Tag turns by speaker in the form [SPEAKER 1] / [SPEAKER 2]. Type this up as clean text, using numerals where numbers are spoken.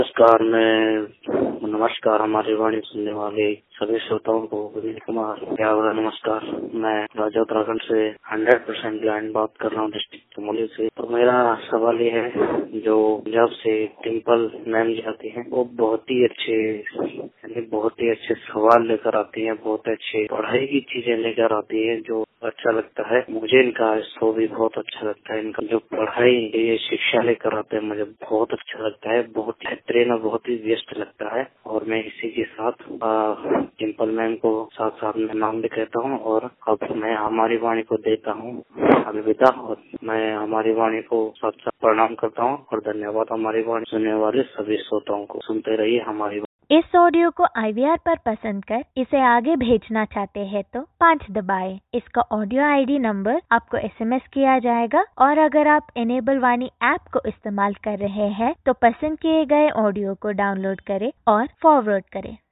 [SPEAKER 1] नमस्कार हमारी वाणी सुनने वाले सभी श्रोताओं को विनीत कुमार प्यारा नमस्कार। मैं राज्य उत्तराखंड से 100% ब्लाइंड बात कर रहा हूँ, डिस्ट्रिक्ट चमोली से। तो मेरा सवाल ये है, जो पंजाब से डिम्पल मैम जी आती हैं, वो बहुत ही अच्छे सवाल लेकर आती हैं, बहुत अच्छे पढ़ाई की चीजें लेकर आती हैं, जो अच्छा लगता है मुझे। इनका शो भी बहुत अच्छा लगता है। इनका जो पढ़ाई ये शिक्षा लेकर आते हैं मुझे बहुत अच्छा लगता है, बहुत बेहतरीन और बहुत ही व्यस्त लगता है। और मैं इसी के साथ डिम्पल मैम को साथ साथ में नाम भी कहता हूँ। और अब मैं हमारी वाणी को देता हूँ अलविदा, और मैं हमारी वाणी को साथ साथ प्रणाम करता हूँ और धन्यवाद हमारी वाणी सुनने वाले सभी श्रोताओं को। सुनते रहिए हमारी वाणी।
[SPEAKER 2] इस ऑडियो को IVR पर पसंद कर इसे आगे भेजना चाहते हैं तो 5 दबाएं। इसका ऑडियो ID नंबर आपको SMS किया जाएगा। और अगर आप इनेबल वाणी ऐप को इस्तेमाल कर रहे हैं तो पसंद किए गए ऑडियो को डाउनलोड करें और फॉरवर्ड करें।